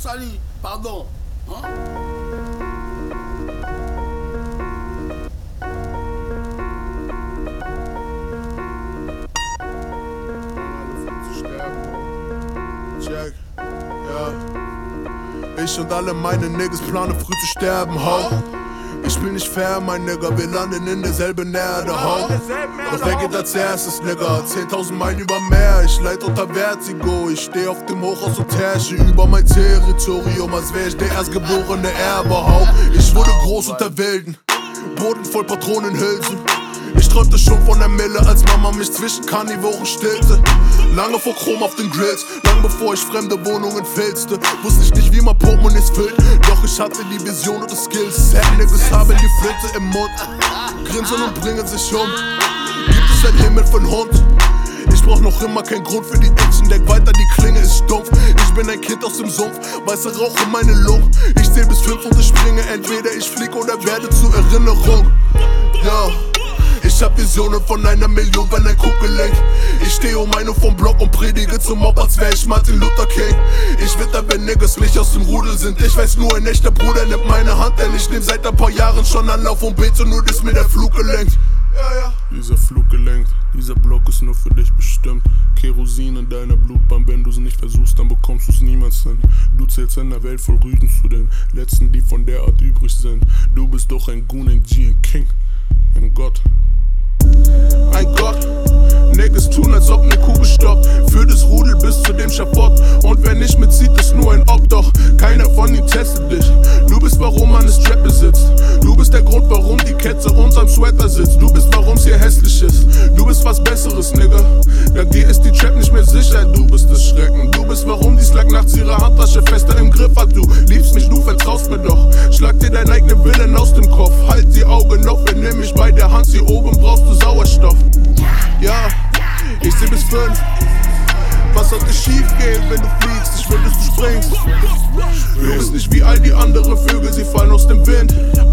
Sali, pardon. Hein? Check, ja. Ich und alle meine Niggas planen früh zu sterben, ho. Ich bin nicht fair, mein Nigga, wir landen in derselben Erde, ho. Doch wer geht als erstes, Nigga? 10.000 Meilen über Meer, ich leid unter Vertigo. Ich steh auf dem Hochhaus und herrsche über mein Territorium, als wär ich der erstgeborene Erbe, ho. Ich wurde groß unter Wilden, Boden voll Patronenhülsen. Ich träumte schon von der Mille, als Mama mich zwischen Karnivoren stillte. Lange vor Chrom auf den Grills, lang bevor ich fremde Wohnungen filzte. Wusste ich nicht, wie man Portemonnaies füllt, doch ich hatte die Vision und die Skills. Niggas haben die Flinte im Mund, grinsen und bringen sich um. Gibt es einen Himmel für 'n Hund? Ich brauch noch immer keinen Grund für die Action, denk weiter, die Klinge ist stumpf. Ich bin ein Kind aus dem Sumpf, weißer Rauch in meine Lungen. Ich zähl bis 5 und ich springe, entweder ich flieg oder werde zur Erinnerung. Ja. Ich hab Visionen von 1 Million, wenn ein Kugel lenkt. Ich steh um 1 Uhr vom Block und predige zum Mob, als wär ich Martin Luther King. Ich witter, wenn Niggas nicht aus dem Rudel sind. Ich weiß nur, ein echter Bruder nimmt meine Hand, denn ich nehm seit ein paar Jahren schon Anlauf und bete, nur dass mir der Flug gelenkt. Ja. Dieser Flug gelenkt, dieser Block ist nur für dich bestimmt. Kerosin in deiner Blutbahn, wenn du's nicht versuchst, dann bekommst du's niemals hin. Du zählst in der Welt voll Rüden zu den Letzten, die von der Art übrig sind. Du bist doch ein Goon, ein G, ein King, ein Gott. Ein Gott, Niggas tun, als ob ne Kugel stoppt. Für das Rudel bis zu dem Schafott. Und wer nicht mitzieht, ist nur ein Ob. Doch keiner von ihnen testet dich. Du bist, warum man eine Strap besitzt. Du bist der Grund, warum die Kette unterm Sweater sitzt. Du bist, warum's hier hässlich ist. Du bist was Besseres, Nigga. Dank dir ist die Trap nicht mehr sicher. Du bist das Schrecken. Du bist, warum die Slack nachts ihre Handtasche fester im Griff hat. Du liebst mich, du vertraust mir doch. Schlag dir deinen eigenen Willen aus dem Kopf. Halt die Augen auf, wenn nimm mich bei der Hand. Hier oben brauchst du Sauerstoff. Ja, ich seh bis 5. Was sollte schief gehen, wenn du fliegst? Ich will, dass du springst. Du bist nicht wie all die anderen Vögel, sie fallen aus dem Wind.